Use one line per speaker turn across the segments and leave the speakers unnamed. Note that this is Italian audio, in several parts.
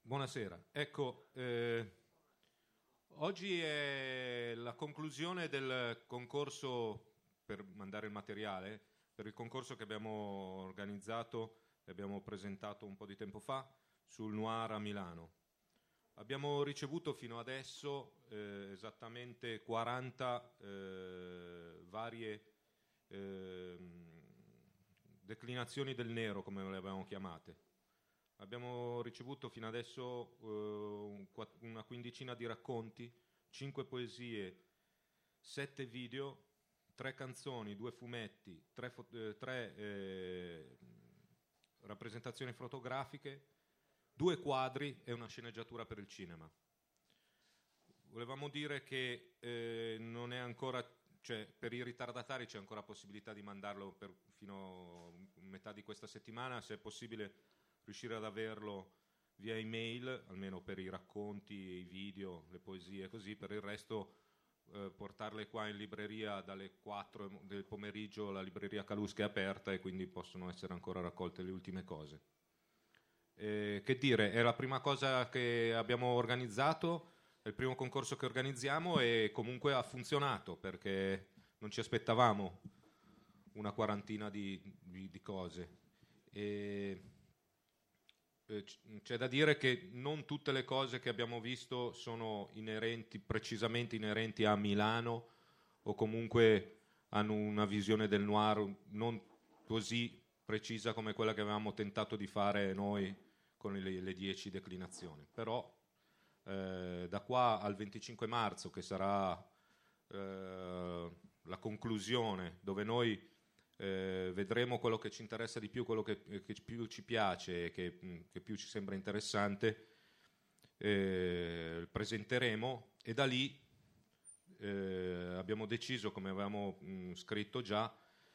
Buonasera. Ecco, oggi è la conclusione del concorso per mandare il materiale, per il concorso che abbiamo organizzato e abbiamo presentato un po' di tempo fa sul Noir a Milano. Abbiamo ricevuto fino adesso esattamente 40 varie declinazioni del nero, come le avevamo chiamate. Abbiamo ricevuto fino adesso una quindicina di racconti, 5 poesie, 7 video, 3 canzoni, 2 fumetti, 3 rappresentazioni fotografiche, 2 quadri e una sceneggiatura per il cinema. Volevamo dire che non è ancora, cioè, per i ritardatari c'è ancora possibilità di mandarlo fino a metà di questa settimana, se è possibile riuscire ad averlo via email, almeno per i racconti, i video, le poesie, così. Per il resto portarle qua in libreria dalle 4 del pomeriggio. La libreria Calusca è aperta e quindi possono essere ancora raccolte le ultime cose. Che dire, è la prima cosa che abbiamo organizzato, è il primo concorso che organizziamo e comunque ha funzionato, perché non ci aspettavamo una quarantina di cose. C'è da dire che non tutte le cose che abbiamo visto sono precisamente inerenti a Milano, o comunque hanno una visione del noir non così precisa come quella che avevamo tentato di fare noi con le 10 declinazioni. Però da qua al 25 marzo, che sarà la conclusione, dove noi vedremo quello che ci interessa di più, quello che più ci piace e che più ci sembra interessante, presenteremo, e da lì abbiamo deciso, come avevamo scritto già,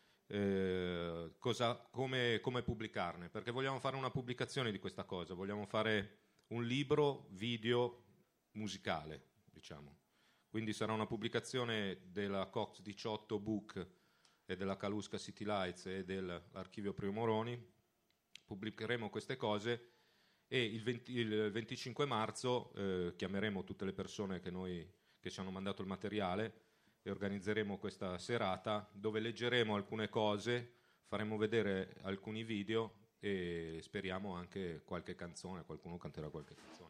come pubblicarne, perché vogliamo fare una pubblicazione di questa cosa, vogliamo fare un libro video musicale, diciamo. Quindi sarà una pubblicazione della Cox 18 Book e della Calusca City Lights e dell'Archivio Primo Moroni. Pubblicheremo queste cose e il 25 marzo chiameremo tutte le persone che ci hanno mandato il materiale e organizzeremo questa serata dove leggeremo alcune cose, faremo vedere alcuni video e speriamo anche qualche canzone, qualcuno canterà qualche canzone.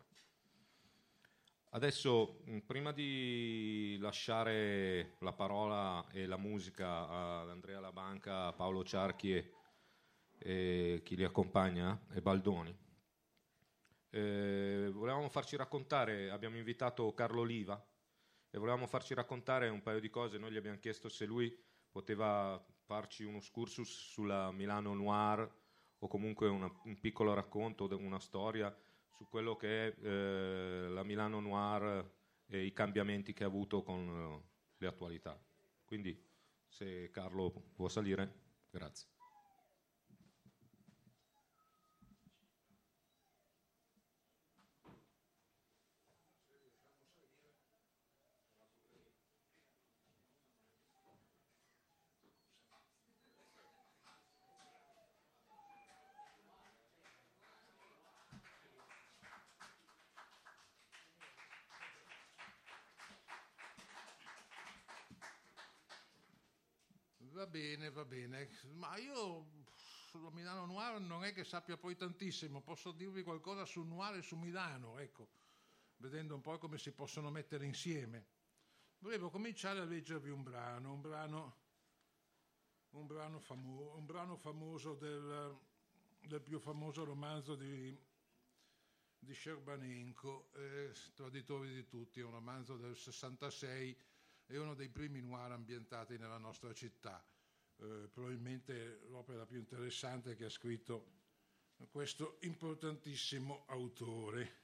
Adesso, prima di lasciare la parola e la musica ad Andrea Labanca, a Paolo Ciarchi e chi li accompagna, e Baldoni, volevamo farci raccontare, abbiamo invitato Carlo Oliva e volevamo farci raccontare un paio di cose. Noi gli abbiamo chiesto se lui poteva farci uno excursus sulla Milano Noir, o comunque un piccolo racconto, una storia su quello che è la Milano Noir e i cambiamenti che ha avuto con le attualità. Quindi, se Carlo può salire, grazie.
Va bene, ma io sulla Milano Noir non è che sappia poi tantissimo, posso dirvi qualcosa sul Noir e su Milano, ecco, vedendo un po' come si possono mettere insieme. Volevo cominciare a leggervi un brano famoso del più famoso romanzo di Scerbanenko, Traditori di tutti, è un romanzo del 66, è uno dei primi noir ambientati nella nostra città, probabilmente l'opera più interessante che ha scritto questo importantissimo autore.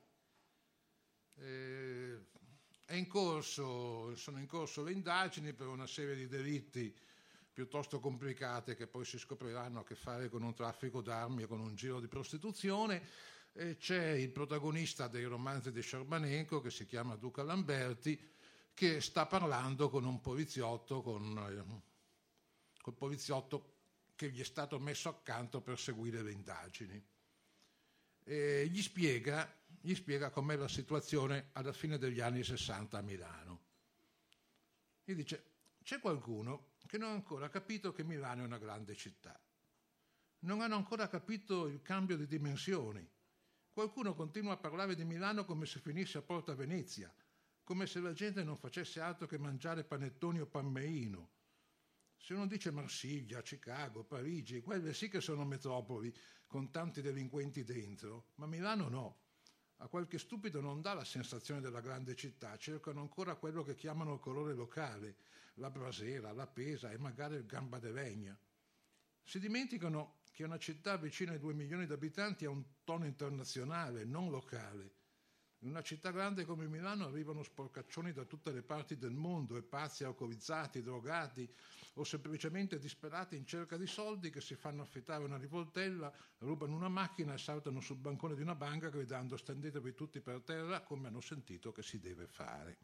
Sono in corso le indagini per una serie di delitti piuttosto complicate che poi si scopriranno a che fare con un traffico d'armi e con un giro di prostituzione. C'è il protagonista dei romanzi di Scerbanenko, che si chiama Duca Lamberti, che sta parlando con un poliziotto, col poliziotto che gli è stato messo accanto per seguire le indagini. Gli spiega gli spiega com'è la situazione alla fine degli anni 60 a Milano. Gli dice: c'è qualcuno che non ha ancora capito che Milano è una grande città. Non hanno ancora capito il cambio di dimensioni. Qualcuno continua a parlare di Milano come se finisse a Porta Venezia, come se la gente non facesse altro che mangiare panettoni o Pammeino. Se uno dice Marsiglia, Chicago, Parigi, quelle sì che sono metropoli con tanti delinquenti dentro, ma Milano no. A qualche stupido non dà la sensazione della grande città, cercano ancora quello che chiamano il colore locale, la brasera, la pesa e magari il gamba de legna. Si dimenticano che una città vicina ai 2 milioni di abitanti ha un tono internazionale, non locale. In una città grande come Milano arrivano sporcaccioni da tutte le parti del mondo e pazzi, alcolizzati, drogati o semplicemente disperati in cerca di soldi che si fanno affittare una rivoltella, rubano una macchina e saltano sul bancone di una banca gridando stendetevi tutti per terra come hanno sentito che si deve fare.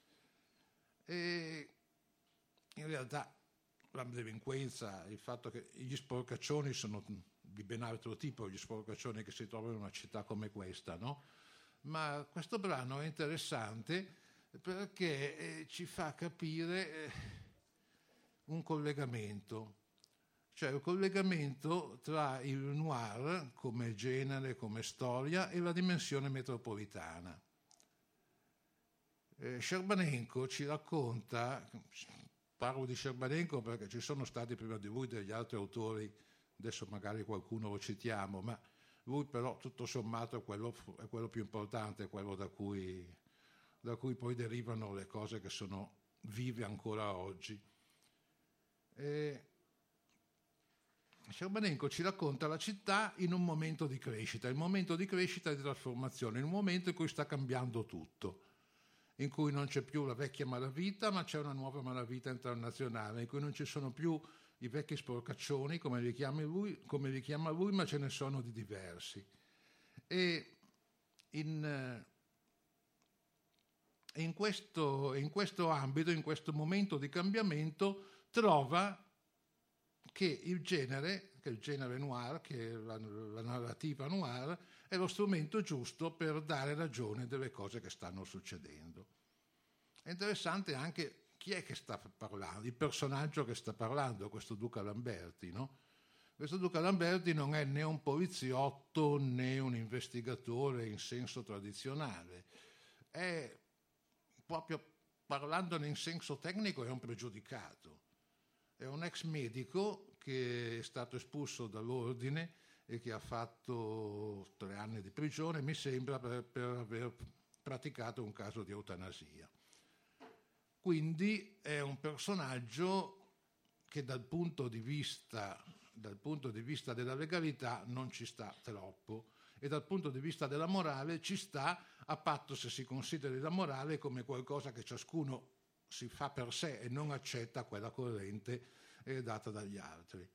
E in realtà la delinquenza, il fatto che gli sporcaccioni sono di ben altro tipo, gli sporcaccioni che si trovano in una città come questa, no? Ma questo brano è interessante perché ci fa capire un collegamento, cioè il collegamento tra il noir come genere, come storia e la dimensione metropolitana. Scerbanenko ci racconta, parlo di Scerbanenko perché ci sono stati prima di lui degli altri autori, adesso magari qualcuno lo citiamo, ma lui però tutto sommato è quello più importante, è quello da cui poi derivano le cose che sono vive ancora oggi. Scerbanenko ci racconta la città in un momento di crescita, il momento di crescita e di trasformazione, in un momento in cui sta cambiando tutto, in cui non c'è più la vecchia malavita ma c'è una nuova malavita internazionale, in cui non ci sono più i vecchi sporcaccioni come li chiama lui, ma ce ne sono di diversi. E in questo ambito, in questo momento di cambiamento, trova che il genere noir, che è la narrativa noir, è lo strumento giusto per dare ragione delle cose che stanno succedendo. È interessante anche chi è che sta parlando, il personaggio che sta parlando, questo Duca Lamberti, no? Questo Duca Lamberti non è né un poliziotto né un investigatore in senso tradizionale, è proprio parlandone in senso tecnico è un pregiudicato, è un ex medico che è stato espulso dall'ordine e che ha fatto 3 anni di prigione, mi sembra, per aver praticato un caso di eutanasia. Quindi è un personaggio che dal punto di vista della legalità non ci sta troppo e dal punto di vista della morale ci sta, a patto se si consideri la morale come qualcosa che ciascuno si fa per sé e non accetta quella corrente data dagli altri.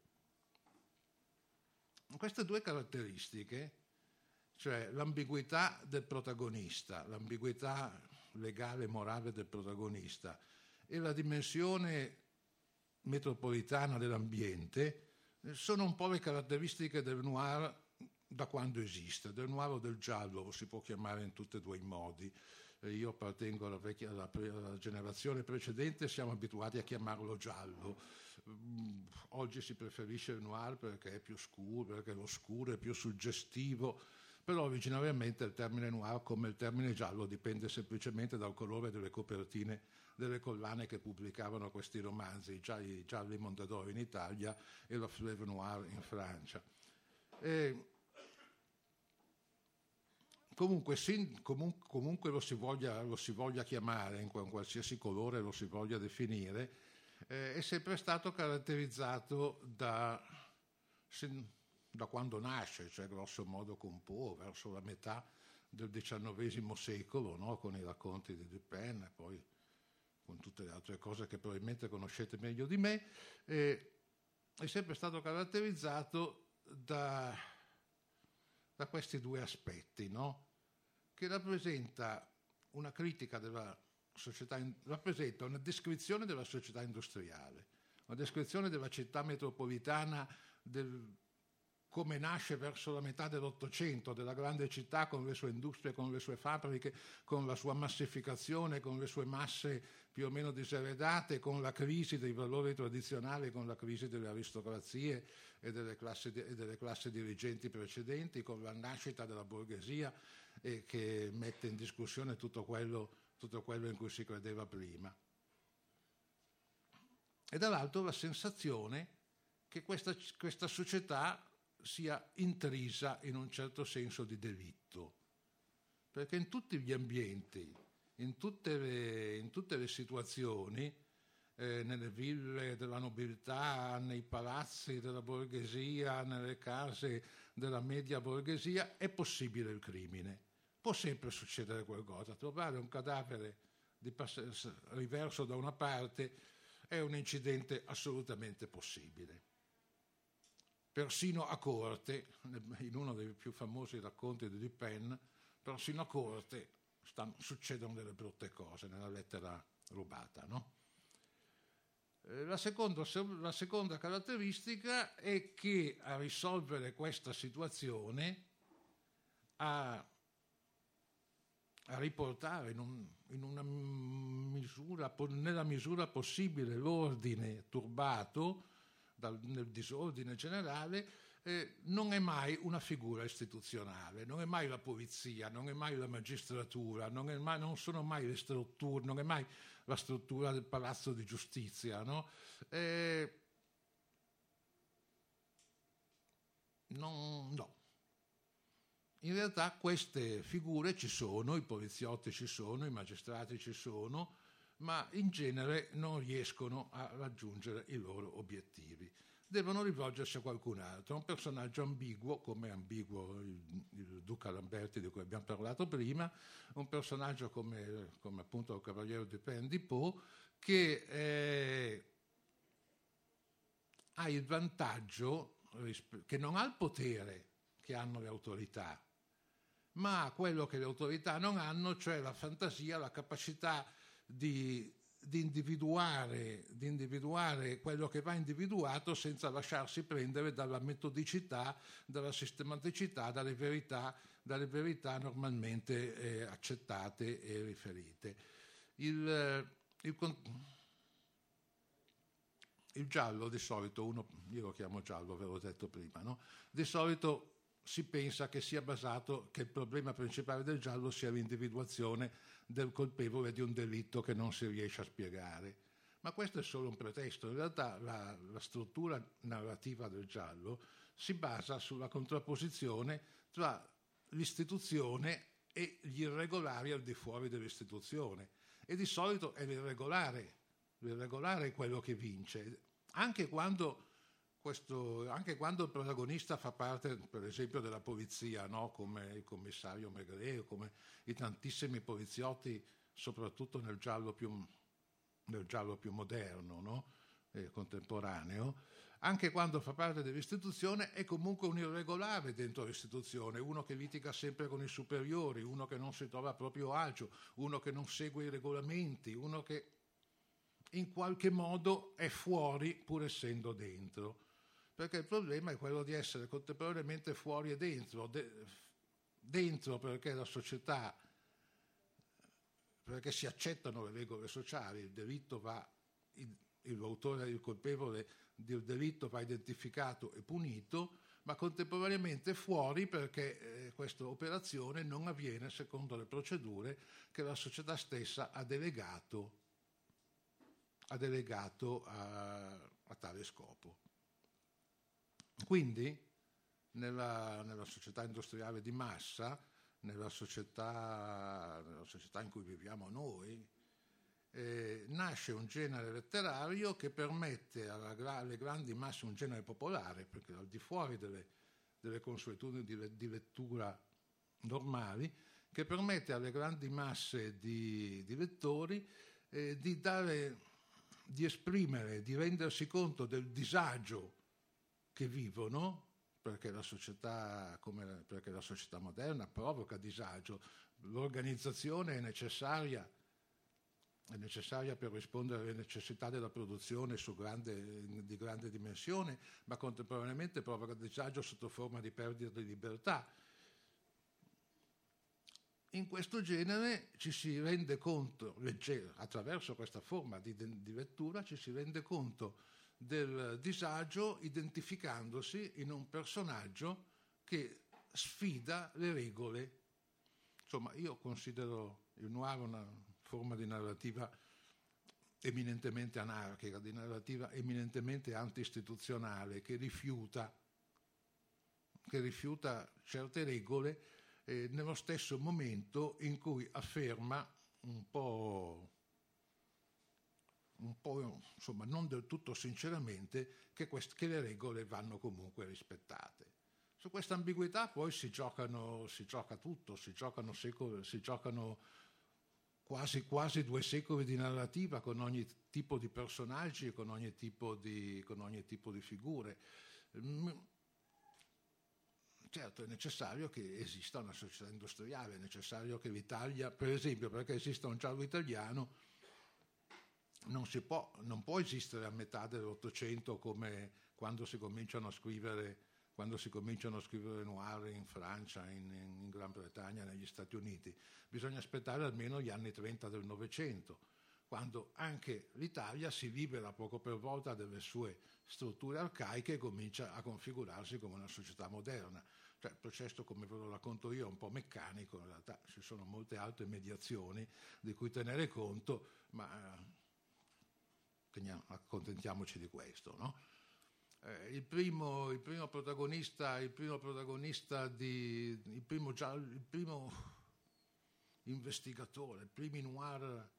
Queste 2 caratteristiche, cioè l'ambiguità del protagonista, l'ambiguità legale e morale del protagonista e la dimensione metropolitana dell'ambiente, sono un po' le caratteristiche del noir da quando esiste, del noir o del giallo, lo si può chiamare in tutti e 2 i modi. Io appartengo alla generazione precedente, siamo abituati a chiamarlo giallo. Oggi si preferisce il noir perché è più scuro, perché lo scuro è più suggestivo, però originariamente il termine noir, come il termine giallo, dipende semplicemente dal colore delle copertine delle collane che pubblicavano questi romanzi, i gialli Mondadori in Italia e la Fleuve Noire in Francia. Comunque lo si voglia chiamare, in qualsiasi colore lo si voglia definire, è sempre stato caratterizzato da quando nasce, cioè grosso modo con Poe, verso la metà del XIX secolo, no? Con i racconti di Dupin e poi con tutte le altre cose che probabilmente conoscete meglio di me, è sempre stato caratterizzato da questi 2 aspetti, no? Che rappresenta una critica della società, rappresenta una descrizione della società industriale, una descrizione della città metropolitana come nasce verso la metà dell'Ottocento, della grande città con le sue industrie, con le sue fabbriche, con la sua massificazione, con le sue masse più o meno diseredate, con la crisi dei valori tradizionali, con la crisi delle aristocrazie e delle classi dirigenti precedenti, con la nascita della borghesia che mette in discussione tutto quello in cui si credeva prima. E dall'altro la sensazione che questa società sia intrisa in un certo senso di delitto, perché in tutti gli ambienti, in tutte le situazioni, nelle ville della nobiltà, nei palazzi della borghesia, nelle case della media borghesia, è possibile il crimine. Può sempre succedere qualcosa. Trovare un cadavere riverso da una parte è un incidente assolutamente possibile. Persino a corte, in uno dei più famosi racconti di Dupin, persino a corte succedono delle brutte cose nella lettera rubata, no? La seconda caratteristica è che a risolvere questa situazione, a riportare nella misura possibile l'ordine turbato nel disordine generale, non è mai una figura istituzionale, non è mai la polizia, non è mai la magistratura, non sono mai le strutture, non è mai la struttura del palazzo di giustizia, no? No. In realtà queste figure ci sono, i poliziotti ci sono, i magistrati ci sono, ma in genere non riescono a raggiungere i loro obiettivi. Devono rivolgersi a qualcun altro, un personaggio ambiguo, come è ambiguo il Duca Lamberti di cui abbiamo parlato prima, un personaggio come appunto il Cavaliere Dupin di Poe, che ha il vantaggio, che non ha il potere che hanno le autorità, ma ha quello che le autorità non hanno, cioè la fantasia, la capacità di individuare quello che va individuato senza lasciarsi prendere dalla metodicità, dalla sistematicità, dalle verità normalmente accettate e riferite. Il giallo di solito, io lo chiamo giallo, ve l'ho detto prima, no? Di solito si pensa che il problema principale del giallo sia l'individuazione del colpevole di un delitto che non si riesce a spiegare. Ma questo è solo un pretesto. In realtà la struttura narrativa del giallo si basa sulla contrapposizione tra l'istituzione e gli irregolari al di fuori dell'istituzione. E di solito è l'irregolare è quello che vince, anche quando il protagonista fa parte, per esempio, della polizia, no? Come il commissario Maigret, come i tantissimi poliziotti, soprattutto nel giallo più moderno, no? Contemporaneo. Anche quando fa parte dell'istituzione è comunque un irregolare dentro l'istituzione, uno che litiga sempre con i superiori, uno che non si trova a proprio agio, uno che non segue i regolamenti, uno che in qualche modo è fuori pur essendo dentro. Perché il problema è quello di essere contemporaneamente fuori e dentro. Dentro perché la società, perché si accettano le regole sociali, il delitto l'autore, il colpevole del delitto va identificato e punito, ma contemporaneamente fuori perché questa operazione non avviene secondo le procedure che la società stessa ha delegato a tale scopo. Quindi nella società industriale di massa, nella società in cui viviamo noi, nasce un genere letterario che permette alle grandi masse, un genere popolare, perché al di fuori delle consuetudini di lettura normali, che permette alle grandi masse di lettori di esprimere, di rendersi conto del disagio che vivono, perché la società moderna provoca disagio. L'organizzazione è necessaria è necessaria per rispondere alle necessità della produzione di grande dimensione, ma contemporaneamente provoca disagio sotto forma di perdita di libertà. In questo genere ci si rende conto, attraverso questa forma di lettura, ci si rende conto del disagio identificandosi in un personaggio che sfida le regole. Insomma, io considero il noir una forma di narrativa eminentemente anarchica, di narrativa eminentemente anti-istituzionale, che rifiuta certe regole nello stesso momento in cui afferma un po' insomma non del tutto sinceramente che le regole vanno comunque rispettate. Su questa ambiguità poi si gioca tutto, si giocano quasi 2 secoli di narrativa con ogni tipo di personaggi e con ogni tipo di figure. Certo, è necessario che esista una società industriale, è necessario che l'Italia, per esempio, perché esista un giallo italiano, non può esistere a metà dell'Ottocento come quando si cominciano a scrivere noir in Francia, in Gran Bretagna, negli Stati Uniti. Bisogna aspettare almeno gli anni 30 del Novecento, quando anche l'Italia si libera poco per volta delle sue strutture arcaiche e comincia a configurarsi come una società moderna. Cioè, il processo, come ve lo racconto io, è un po' meccanico, in realtà ci sono molte altre mediazioni di cui tenere conto, ma accontentiamoci di questo, no? Il primo investigatore, i primi noir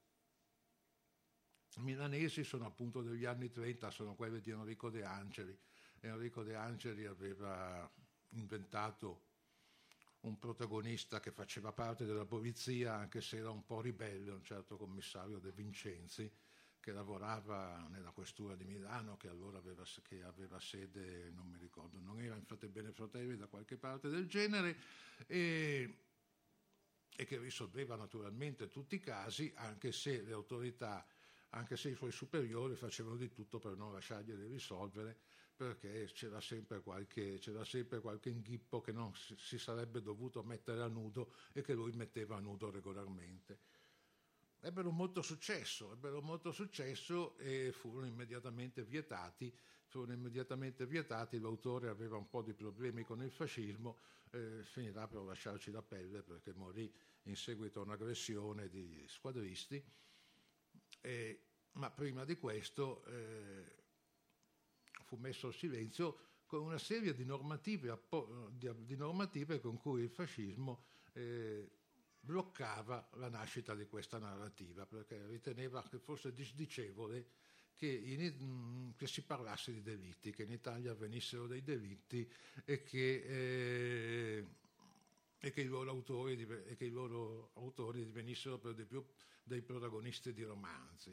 milanesi sono appunto degli anni 30, sono quelli di Enrico De Angeli. Enrico De Angeli aveva inventato un protagonista che faceva parte della polizia, anche se era un po' ribelle, un certo commissario De Vincenzi, che lavorava nella questura di Milano, che allora aveva sede, non mi ricordo, non era in Fratelli Fratelli, da qualche parte del genere, e che risolveva naturalmente tutti i casi, anche se le autorità, anche se i suoi superiori facevano di tutto per non lasciarglieli risolvere, perché c'era sempre qualche inghippo che non si sarebbe dovuto mettere a nudo e che lui metteva a nudo regolarmente. Ebbero molto successo e furono immediatamente vietati. L'autore aveva un po' di problemi con il fascismo, finirà per lasciarci la pelle perché morì in seguito a un'aggressione di squadristi, ma prima di questo fu messo al silenzio con una serie di normative con cui il fascismo bloccava la nascita di questa narrativa, perché riteneva che fosse disdicevole che si parlasse di delitti, che in Italia avvenissero dei delitti e che i loro autori divenissero per di più dei protagonisti di romanzi.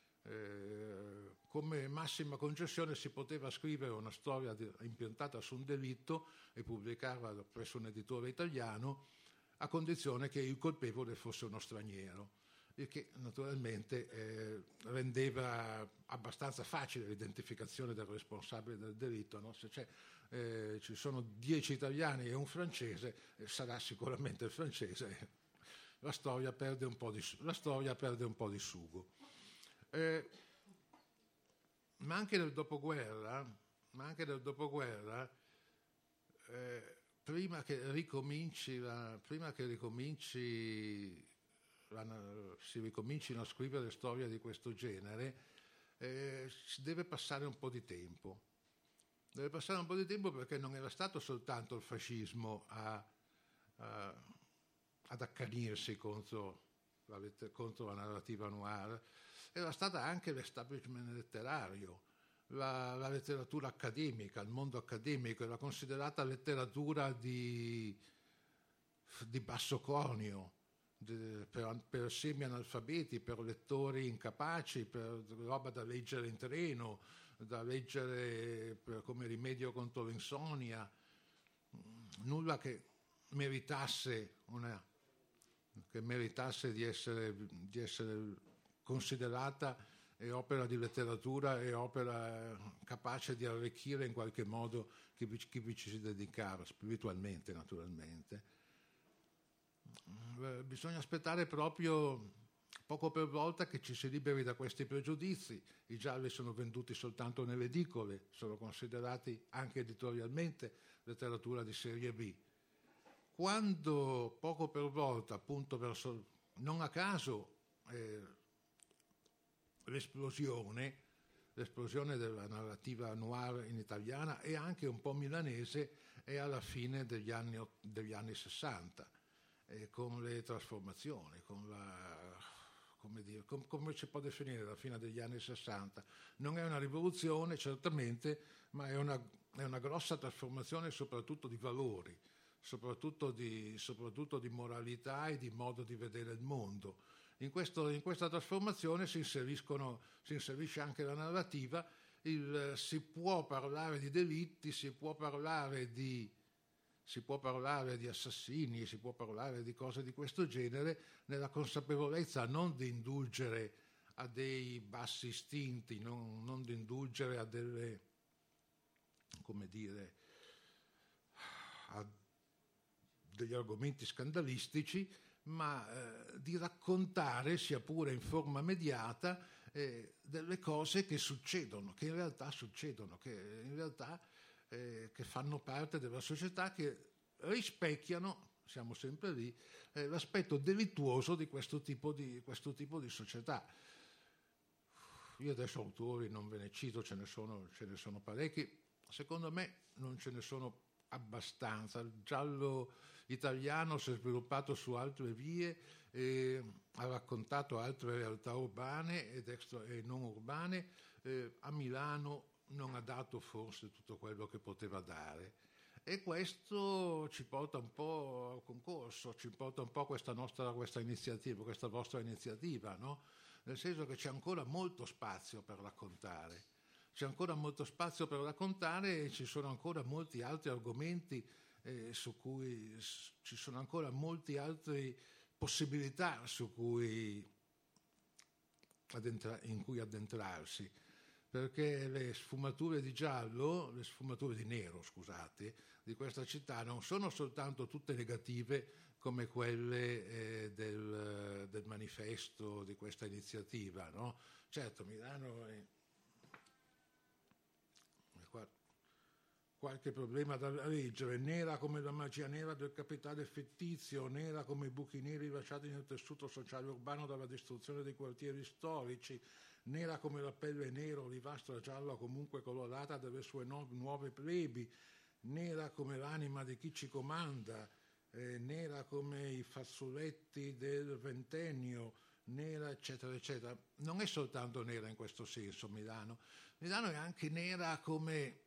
Come massima concessione si poteva scrivere una storia impiantata su un delitto e pubblicarla presso un editore italiano, a condizione che il colpevole fosse uno straniero, il che naturalmente rendeva abbastanza facile l'identificazione del responsabile del delitto, no? Se ci sono 10 italiani e un francese, sarà sicuramente il francese. La storia perde un po' di sugo. Ma anche nel dopoguerra, prima che si ricomincino a scrivere storie di questo genere, si deve passare un po' di tempo. Perché non era stato soltanto il fascismo ad accanirsi contro la narrativa noir, era stata anche l'establishment letterario. La letteratura accademica, il mondo accademico era considerata letteratura di basso conio, per semi-analfabeti, per lettori incapaci, per roba da leggere in treno, da leggere come rimedio contro l'insonnia, nulla che meritasse di essere considerata opera di letteratura e opera capace di arricchire in qualche modo chi vi ci si dedicava, spiritualmente naturalmente. Bisogna aspettare proprio poco per volta che ci si liberi da questi pregiudizi. I gialli sono venduti soltanto nelle edicole, sono considerati anche editorialmente letteratura di serie B. Quando poco per volta, appunto verso, non a caso, l'esplosione della narrativa noir in italiana e anche un po' milanese è alla fine degli anni 60, con le trasformazioni, come si può definire la fine degli anni 60? Non è una rivoluzione certamente, ma è una grossa trasformazione soprattutto di valori, soprattutto di moralità e di modo di vedere il mondo. In questa trasformazione si inserisce anche la narrativa, si può parlare di delitti, si può parlare di assassini, si può parlare di cose di questo genere, nella consapevolezza non di indulgere a dei bassi istinti, non di indulgere a delle, come dire, a degli argomenti scandalistici, ma di raccontare, sia pure in forma mediata, delle cose che succedono, che in realtà succedono, che fanno parte della società, che rispecchiano, siamo sempre lì, l'aspetto delittuoso di questo tipo di società. Io adesso autori non ve ne cito, ce ne sono parecchi, secondo me non ce ne sono abbastanza. Il giallo italiano si è sviluppato su altre vie, ha raccontato altre realtà urbane e non urbane, a Milano non ha dato forse tutto quello che poteva dare, e questo ci porta un po' al concorso, ci porta un po' a questa vostra iniziativa, no? Nel senso che c'è ancora molto spazio per raccontare. E ci sono ancora molti altri argomenti su cui ci sono ancora molti altri possibilità in cui addentrarsi, perché le sfumature di nero, scusate, di questa città non sono soltanto tutte negative come quelle del manifesto di questa iniziativa, no? Certo, Milano è qualche problema da leggere, nera come la magia nera del capitale fittizio, nera come i buchi neri lasciati nel tessuto sociale urbano dalla distruzione dei quartieri storici, nera come la pelle nera, olivastra, gialla, comunque colorata delle sue nuove plebi, nera come l'anima di chi ci comanda, nera come i fazzoletti del ventennio, nera, eccetera, eccetera. Non è soltanto nera in questo senso Milano. Milano è anche nera come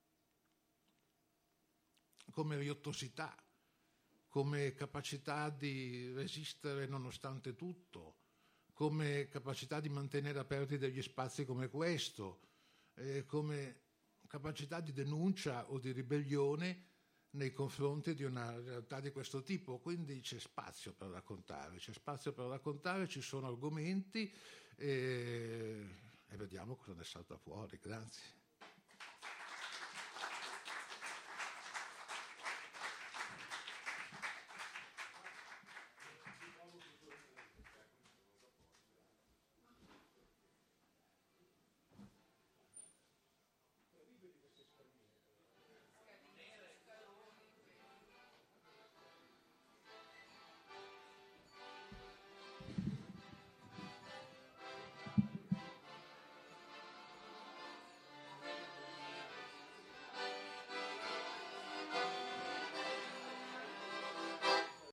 riottosità, come capacità di resistere nonostante tutto, come capacità di mantenere aperti degli spazi come questo, come capacità di denuncia o di ribellione nei confronti di una realtà di questo tipo. Quindi c'è spazio per raccontare, ci sono argomenti e vediamo cosa ne salta fuori. Grazie.